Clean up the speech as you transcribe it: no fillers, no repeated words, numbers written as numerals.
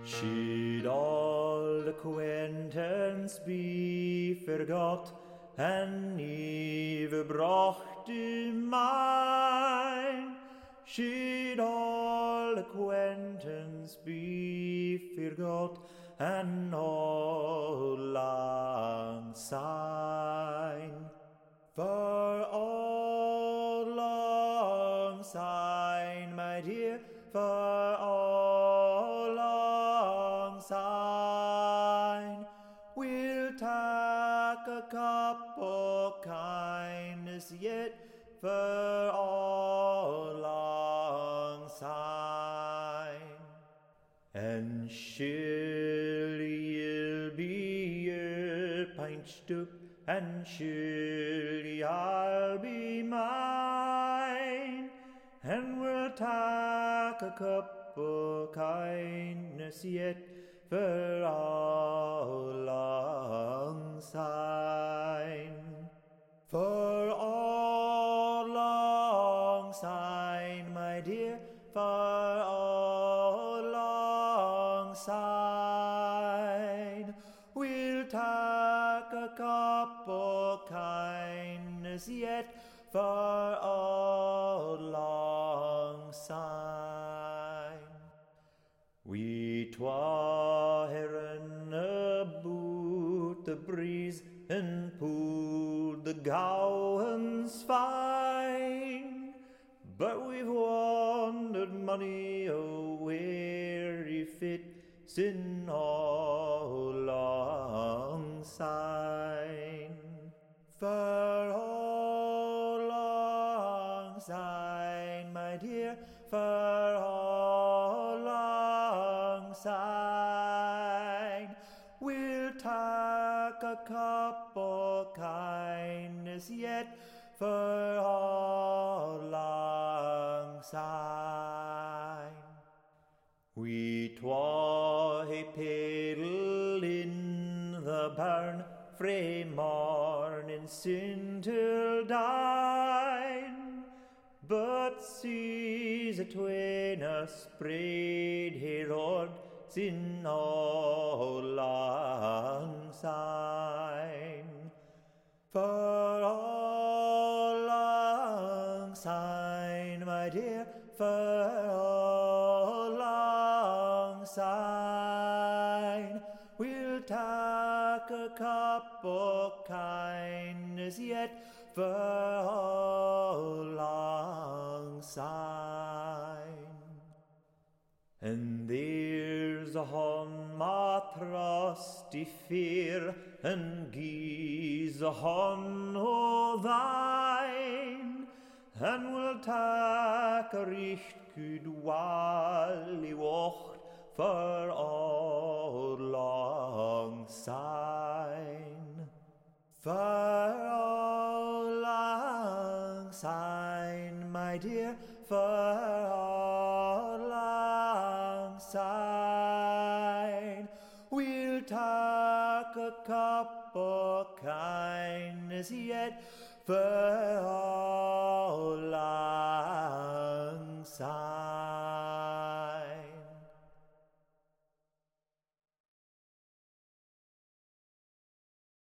Should all acquaintance be forgot, and never brought to mind? Should all acquaintance be forgot, and all lang syne? For all lang syne, my dear, for all lang syne, we'll take a cup of kindness yet, for all lang syne. And surely you'll be pinched up, and surely I'll be mine, and we'll take a cup of kindness yet, for all lang syne. For all lang syne, my dear, for all lang syne, we'll take a cup of kindness yet, for all lang syne. We twa heron about the breeze, and pulled the gowans fine, but we've wandered mony a weary fit, sin all lang syne. For all lang syne, my dear, for all lang syne, we'll take a cup of kindness yet, for all lang syne. We twa hae paddled in the burn frae morning sin till dine, but seas atween us spread hae roared sin all lang syne. For all lang syne, my dear, for all lang syne, we'll take a cup of kindness yet, for all lang syne. And there's a hon my trusty fear, and gies a hon o' thine, and we'll take a richt good wally wacht, for all lang syne. For all lang syne, my dear, for all lang syne, we'll take a cup of kindness yet, for all lang syne.